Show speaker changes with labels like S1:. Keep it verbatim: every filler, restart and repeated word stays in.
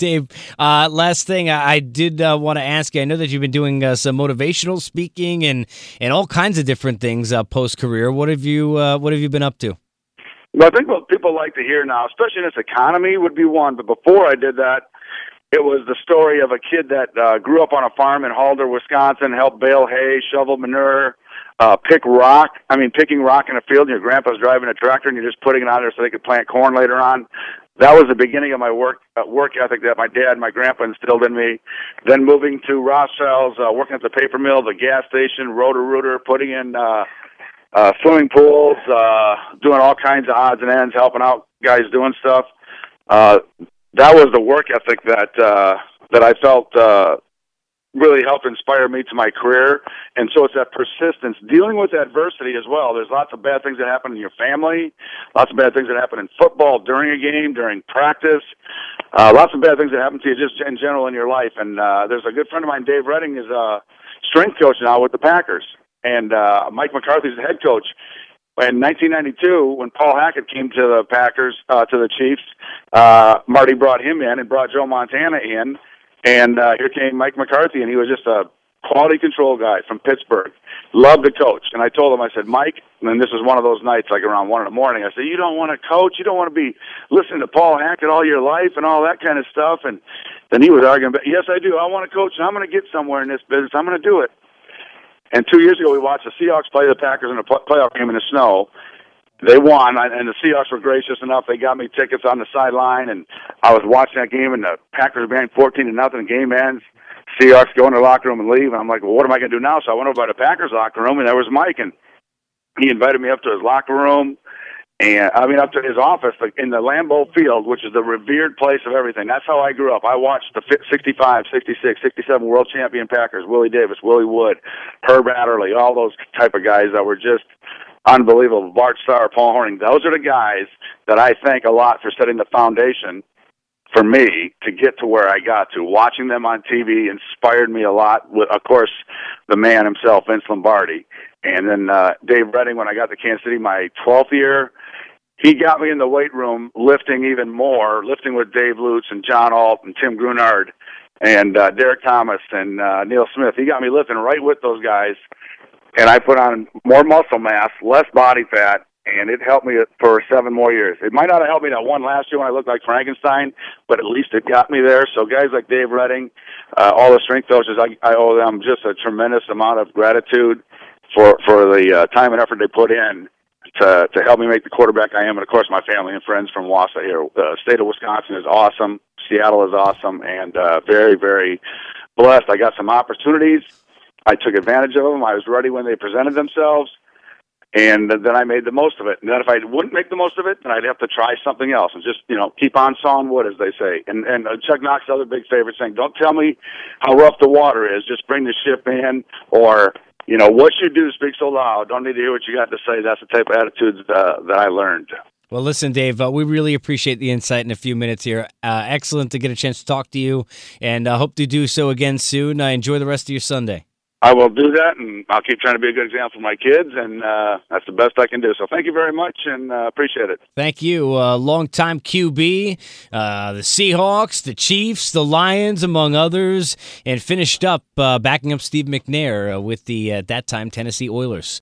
S1: Dave, uh, last thing I, I did uh, want to ask you. I know that you've been doing uh, some motivational speaking and, and all kinds of different things uh, post career. What have you uh, What have you been up to?
S2: Well, I think what people like to hear now, especially in this economy, would be one. But before I did that, it was the story of a kid that uh, grew up on a farm in Halder, Wisconsin, helped bale hay, shovel manure, uh, pick rock. I mean, picking rock in a field, and your grandpa's driving a tractor, and you're just putting it on there so they could plant corn later on. That was the beginning of my work uh, work ethic that my dad and my grandpa instilled in me. Then moving to Rothschild's, uh, working at the paper mill, the gas station, Roto-Rooter, putting in uh, uh, swimming pools, uh, doing all kinds of odds and ends, helping out guys doing stuff. Uh, that was the work ethic that uh, that I felt uh, really helped inspire me to my career. And so it's that persistence, dealing with adversity as well. There's lots of bad things that happen in your family, lots of bad things that happen in football, during a game, during practice, uh, lots of bad things that happen to you just in general in your life. And uh, there's a good friend of mine, Dave Redding, is a strength coach now with the Packers. And uh, Mike McCarthy's the head coach. In nineteen ninety-two, when Paul Hackett came to the Packers, uh, to the Chiefs, uh, Marty brought him in and brought Joe Montana in. And uh, here came Mike McCarthy, and he was just a quality control guy from Pittsburgh. Loved to coach. And I told him, I said, Mike, and this was one of those nights, like around one in the morning, I said, you don't want to coach? You don't want to be listening to Paul Hackett all your life and all that kind of stuff? And then he was arguing, but yes, I do. I want to coach, and I'm going to get somewhere in this business. I'm going to do it. And two years ago, we watched the Seahawks play the Packers in a playoff game in the snow. They won, and the Seahawks were gracious enough. They got me tickets on the sideline, and I was watching that game, and the Packers were behind fourteen to nothing. Game ends. Seahawks go in their locker room and leave. And I'm like, well, what am I going to do now? So I went over to the Packers locker room, and there was Mike, and he invited me up to his locker room, and I mean up to his office like in the Lambeau Field, which is the revered place of everything. That's how I grew up. I watched the sixty-five, sixty-six, sixty-seven world champion Packers, Willie Davis, Willie Wood, Herb Adderley, all those type of guys that were just unbelievable. Bart Starr, Paul Hornung. Those are the guys that I thank a lot for setting the foundation for me to get to where I got to. Watching them on T V inspired me a lot. With, of course, the man himself, Vince Lombardi. And then uh, Dave Redding, when I got to Kansas City my twelfth year, he got me in the weight room lifting even more, lifting with Dave Lutz and John Alt and Tim Grunard and uh, Derek Thomas and uh, Neil Smith. He got me lifting right with those guys. And I put on more muscle mass, less body fat, and it helped me for seven more years. It might not have helped me that one last year when I looked like Frankenstein, but at least it got me there. So guys like Dave Redding, uh, all the strength coaches, I, I owe them just a tremendous amount of gratitude for, for the uh, time and effort they put in to to help me make the quarterback I am. And, of course, my family and friends from Wausau here. The state of Wisconsin is awesome. Seattle is awesome, and uh, very, very blessed. I got some opportunities. I took advantage of them. I was ready when they presented themselves, and then I made the most of it. And then if I wouldn't make the most of it, then I'd have to try something else and just, you know, keep on sawing wood, as they say. And, and uh, Chuck Knox, other big favorite, saying, don't tell me how rough the water is. Just bring the ship in, or, you know, what you do speaks so loud. Don't need to hear what you got to say. That's the type of attitudes uh, that I learned.
S1: Well, listen, Dave, uh, we really appreciate the insight in a few minutes here. Uh, excellent to get a chance to talk to you, and I uh, hope to do so again soon. Uh, enjoy the rest of your Sunday.
S2: I will do that, and I'll keep trying to be a good example for my kids, and uh, that's the best I can do. So thank you very much, and uh, appreciate it.
S1: Thank you. Uh, longtime Q B, uh, the Seahawks, the Chiefs, the Lions, among others, and finished up uh, backing up Steve McNair uh, with the, at that time, Tennessee Oilers.